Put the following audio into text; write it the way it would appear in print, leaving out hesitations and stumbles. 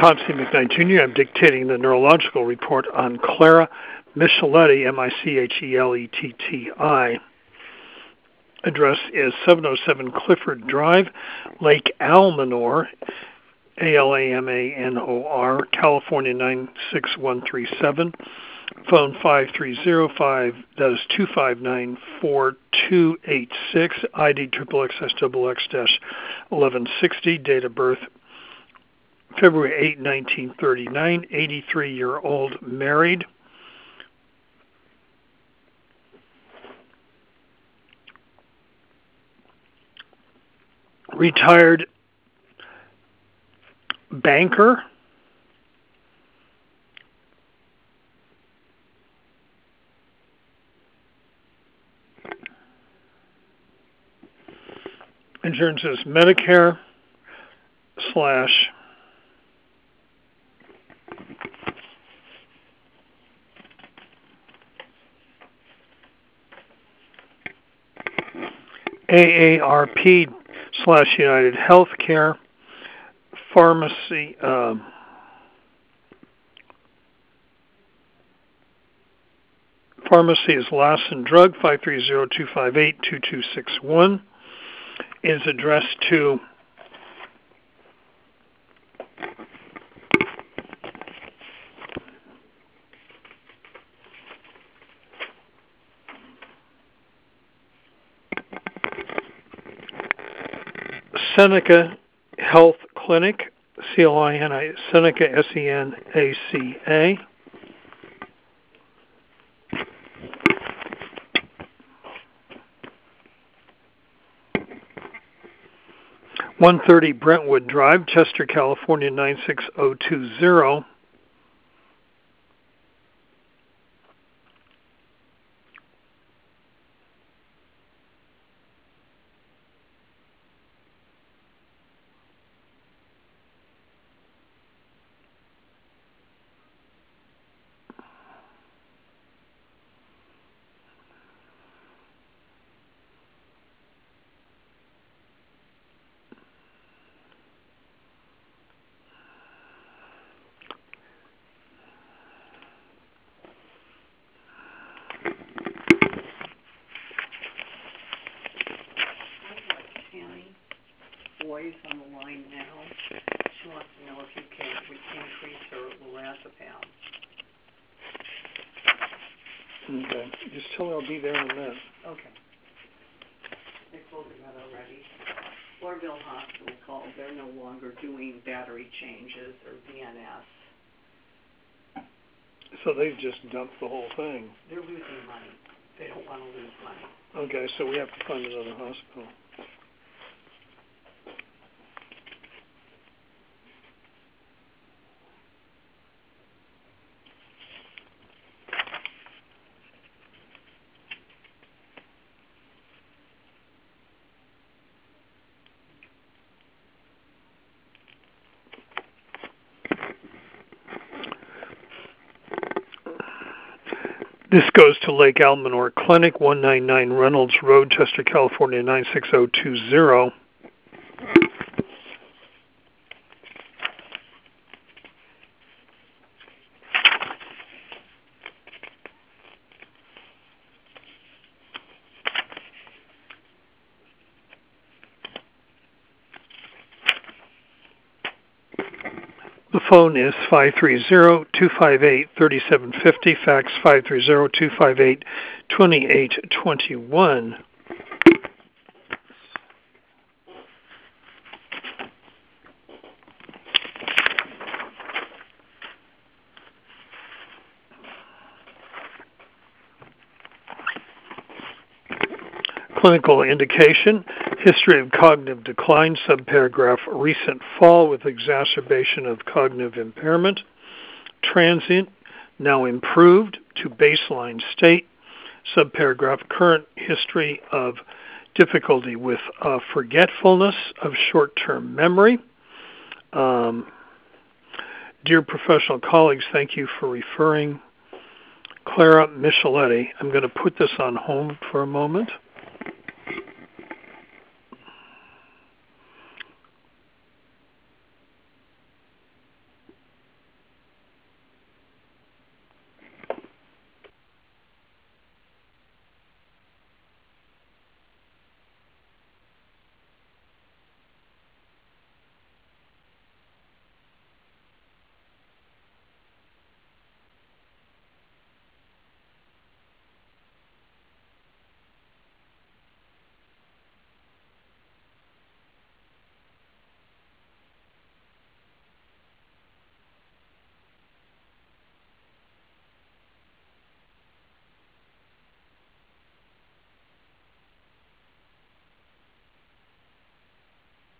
Tom C. McKnight Jr. I'm dictating the neurological report on Clara Micheletti, Micheletti. Address is 707 Clifford Drive, Lake Almanor, Alamanor, California 96137. Phone 530-259-4286, ID XXXXXX-1160, date of birth February 8, 1939, 83-year-old, married. Retired banker. Insurance is Medicare / AARP / United Healthcare. Pharmacy, pharmacy is Lassen Drug, 530-258-2261. Is addressed to Seneca Health Clinic, CLINI, Seneca, SENACA. (130) Brentwood Drive, Chester, California 96020. Boys on the line now. She wants to know if you can increase her lorazepam. Okay. Just tell her I'll be there in a minute. Okay. They told her that already. Floresville Hospital called. They're no longer doing battery changes or VNS. So they've just dumped the whole thing. They're losing money. They don't want to lose money. Okay, so we have to find another hospital. This goes to Lake Almanor Clinic, 199 Reynolds Road, Chester, California 96020. The phone is 530-258-3750, fax 530-258-2821. Clinical indication: history of cognitive decline, subparagraph recent fall with exacerbation of cognitive impairment, transient, now improved to baseline state, subparagraph current history of difficulty with forgetfulness of short-term memory. Dear professional colleagues, thank you for referring Clara Micheletti. I'm going to put this on hold for a moment.